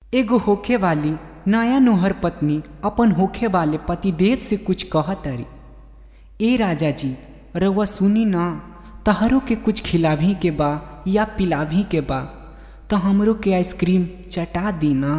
एगो होखे वाली नया नोहर पत्नी अपन होखे वाले पतिदेव से कुछ कहतरी। ए राजा जी, रउआ सुनी ना, तहरो के कुछ खिलाभी के बा या पिलाभी के बा, तो हमरो के आइसक्रीम चटा दी ना।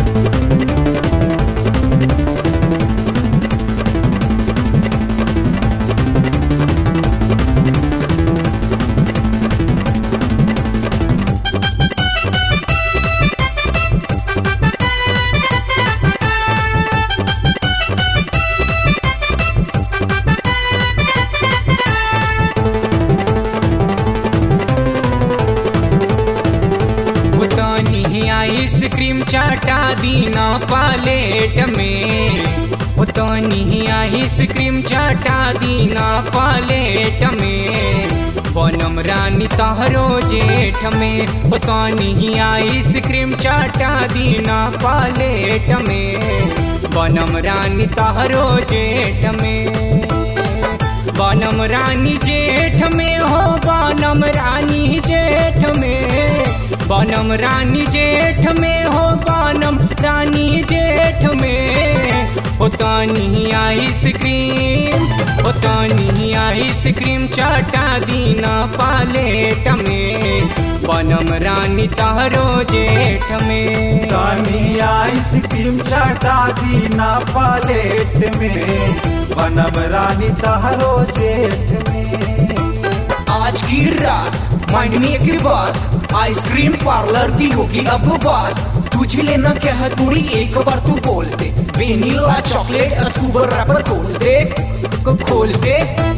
आइसक्रीम चाटा दीना पालेट में, उतनी आइसक्रीम चाटा दीना पालेट में, बनम रानी तहरो जेठ में। उतनी आइसक्रीम चाटा दीना पालेट में, बनम रानी तहरो जेठ में। बनम रानी जेठ में हो, बनम रानी जेठ में, बनम रानी जेठ में हो, बनम रानी जेठ में। उतनी आइसक्रीम, उतनी आइसक्रीम चाटा दीना पालेट में, बनम रानी तहरो जेठ में। उतनी आइसक्रीम चाटा दीना पालेट में, बनम रानी तहरो जेठ में। आज की रात माइंड में एक बात, आइसक्रीम पार्लर दी होगी अब बात। तुझे लेना क्या है थोड़ी, एक बार तू बोल दे। वेनिला चॉकलेट स्कूबर रैपर खोल दे, खोल दे।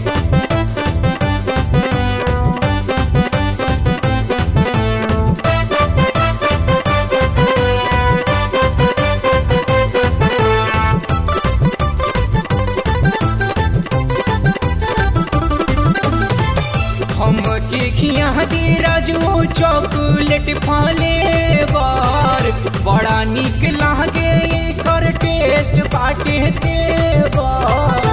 राजू चॉकलेट फ्लेवर बड़ा निक लागे, एकर टेस्ट बाटे तेवर।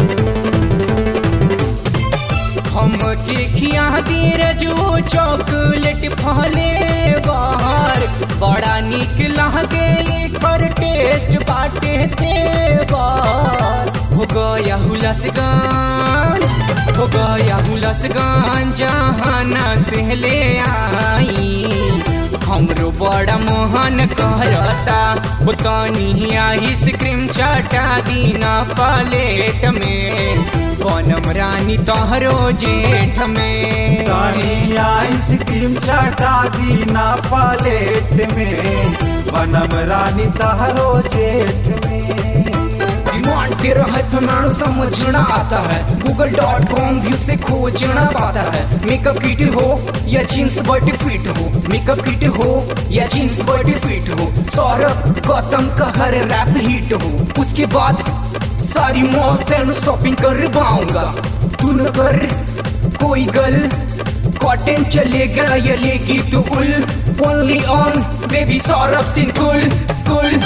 हम के खिया दे राजू चॉकलेट फ्लेवर बड़ा निक लागे, एकर टेस्ट बाटे तेवर। हो गया हुलसगंज, हो गया हुलसगंज, जहाना से ले आई, हमरो बड़ा मोहन करता। उतनी आइसक्रीम चाटा दीना पालेट में, बनम रानी तहरो जेठ में। उतनी आइसक्रीम चाटा दीना पालेट में, बनम रानी तहरो जेठ में। डिमांड तेरा है फैमानो समझना आता है, google.com व्यू से खोजना पाता है। मेकअप किट हो या जीन्स बॉडी फिट हो, मेकअप किट हो या जीन्स बॉडी फिट हो, सौरभ गौतम का हर रैप हिट हो। उसके बाद सारी मॉल तेन शॉपिंग करवाऊंगा, तू न कर कोई गल, कॉटन चलेगा या लेगी तू उल। Only on baby Saurabh Singh cool cool.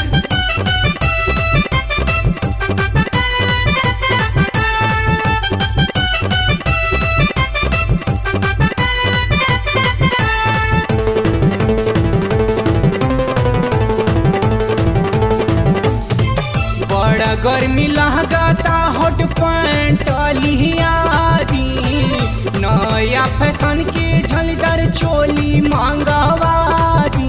गर्मी लगाता हॉट पैंट लियादी, नया फैशन के झलदार चोली मांगवादी।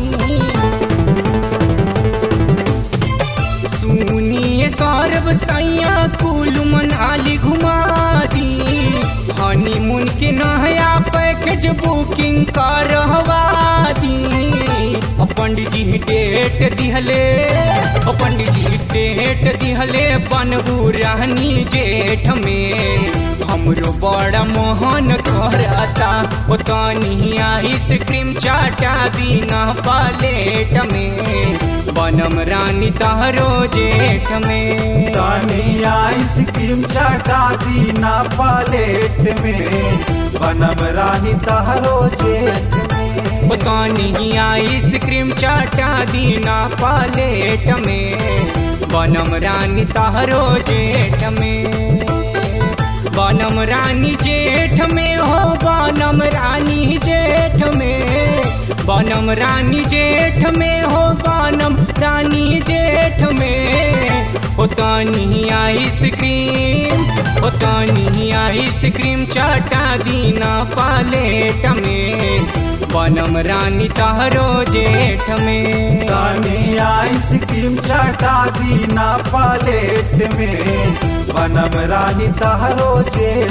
सुनिए सौरभ सैया कुल मनाली घुमा दी, हनीमून के नया पैकेज बुकिंग करवा दी। पंडित जी डेट दिहले, पंडित जी डेट दिहले, बनबू रानी जेठ में, हमरो बड़ा मोहन करता। उतनी आइसक्रीम चाटा दीना पालेट में, बनम रानी तहरो जेठ में। उतनी आइसक्रीम चाटा दीना पालेट में, बनम रानी तहरो जेठ में। उतनी आइसक्रीम चाटा दीना पालेट में, बनम रानी तहरो जेठ में। बनम रानी जेठ में हो, बनम रानी जेठ में, बनम रानी जेठ में हो, बनम हो तानी आइसक्रीम, हो तानी आइसक्रीम चाटा दीना पालेट में, बनम रानी तहरो जेठ में। तानी आइसक्रीम चाटा दीना पालेट में, बनम रानी तहरो जेठ